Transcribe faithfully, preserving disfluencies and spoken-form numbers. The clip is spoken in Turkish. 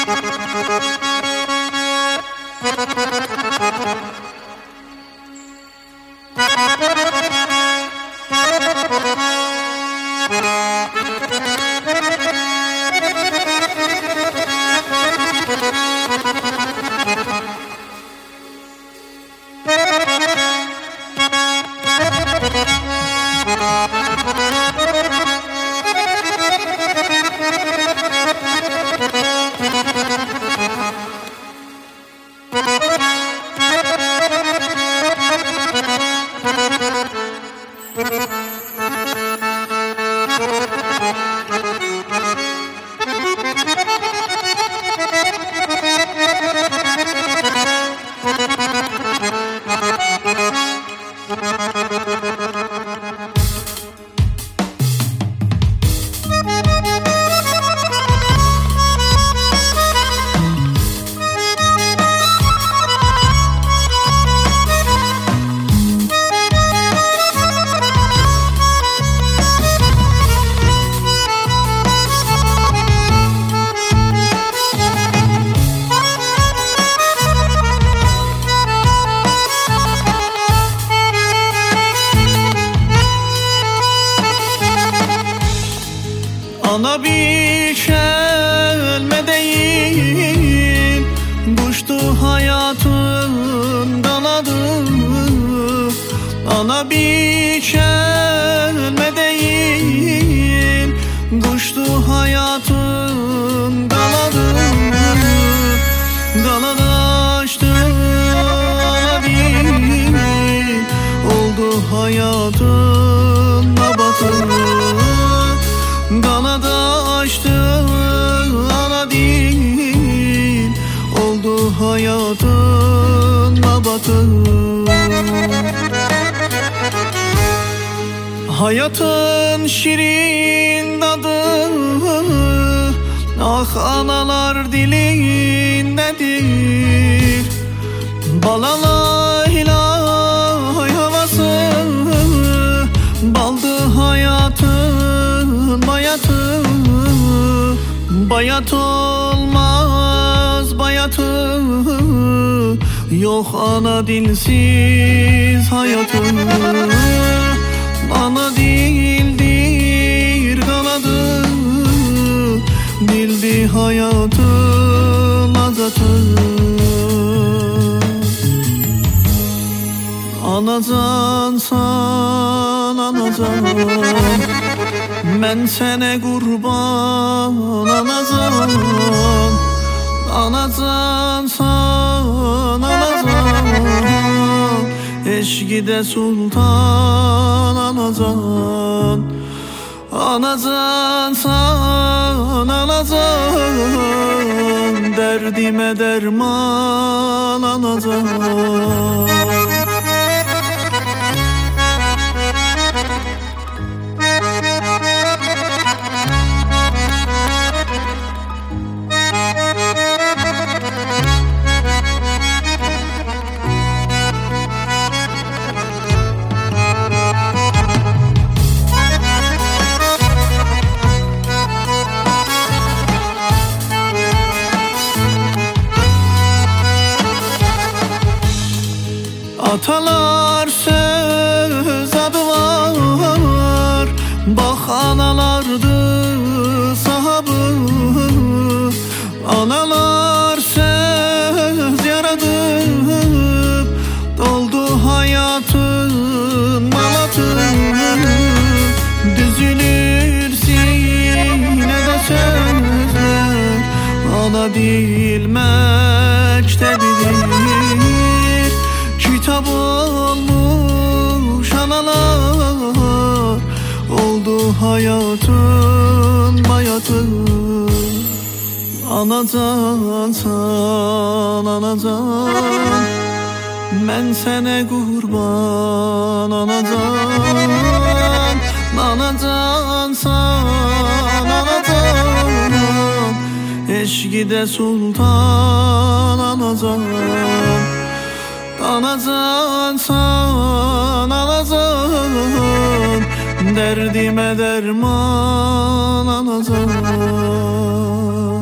Ana bir kelme değil, kuştu hayatın kanadı. Ana bir kelme değil, kuştu hayatın kanadı. Kanadı açtı ana bir, oldu hayatın nabatı. Kanadı açtı ana değil, oldu hayatın nabatı. Hayatın şirin tadı, ah analar dilindedir. Balala ilahi havası, baldı hayatın bayatı. Bayat olmaz bayatı, yok ana dilsiz hayatı. Ana dildir kanadı, bildi hayatın azatı. Anacansan anacan, men sene kurban anacan. Anacansan anacan, eşkide sultan anacan. Anacansan anacan, derdime derman anacan. Atalar söz adı var, bak analardı sahabı. Analar söz yaradıp, doldu hayatın malatı. Düzülür sinede sözler, ana değil mektebidir. Kitap olmuş analar, oldu hayatın bayatı. Anacansan anacan, men sene kurban anacan. Anacansan anacan, eşkide sultan anacan. Anacansan anacan, derdime derman anacan.